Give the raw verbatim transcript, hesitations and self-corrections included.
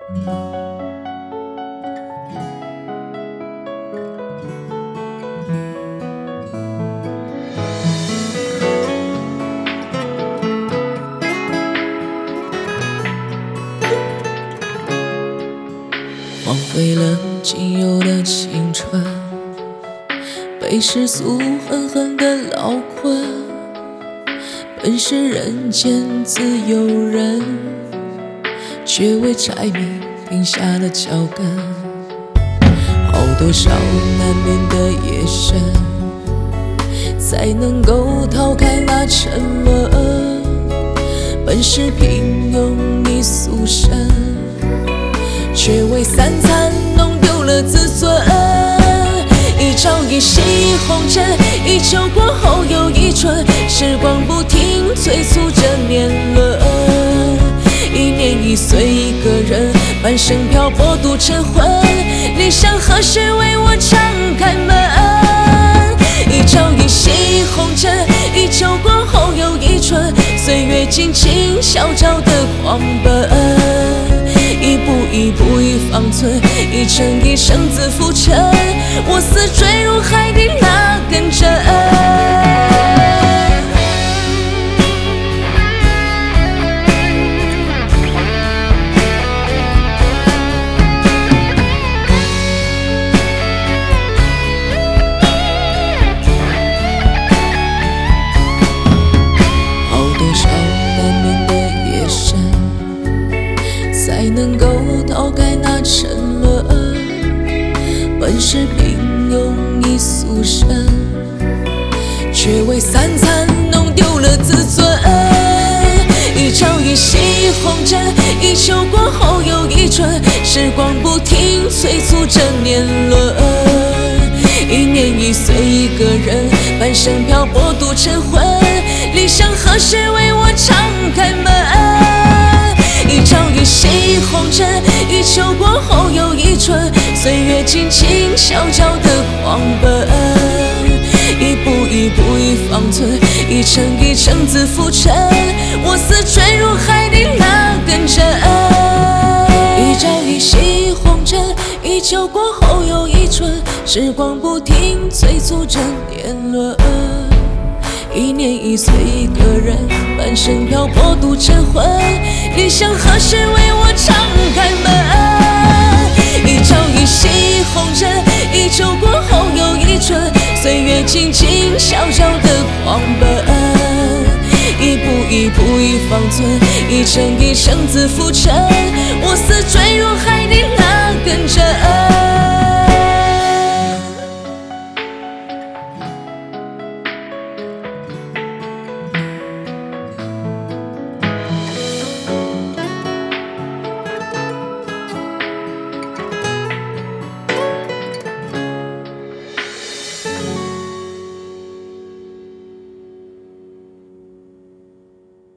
荒废了仅有的青春，被世俗狠狠地牢困。本是人间自有人，却为柴米停下了脚跟。好多少难眠的夜深，才能够逃开那沉沦。本是平庸你俗身，却为三餐弄丢了自尊。一朝一夕红尘，一秋过后又一春，时光不停催促着年轮。一年一岁一个人，半生漂泊度晨昏，理想何时为我敞开门？一朝一夕红尘，一秋过后又一春，岁月静静小照的狂奔。一步一步一方寸，一程一生自浮沉，我似坠入海底那根针。好多少难眠的夜深，才能够逃开那沉沦。本是平庸一俗身，却为三餐弄丢了自尊。一朝一夕红尘，一秋过后又一春，时光不停催促着年轮。一年一岁一个人，半生漂泊度晨昏，理想何时为我敞开门？一朝一夕红尘，一秋过后又一春，岁月静静小脚的狂奔。一步一步一方寸，一程一程自浮沉，我似坠入海底那根针。一朝一夕红尘，一秋过后又一春，时光不停催促着年轮。一年一岁一个人，半生漂泊度晨昏，理想何时为我敞开门？一朝一夕红尘，一秋过后又一春，岁月静静小脚的狂奔。一步一步一方寸，一程一程自浮沉，我似坠入海底那根针。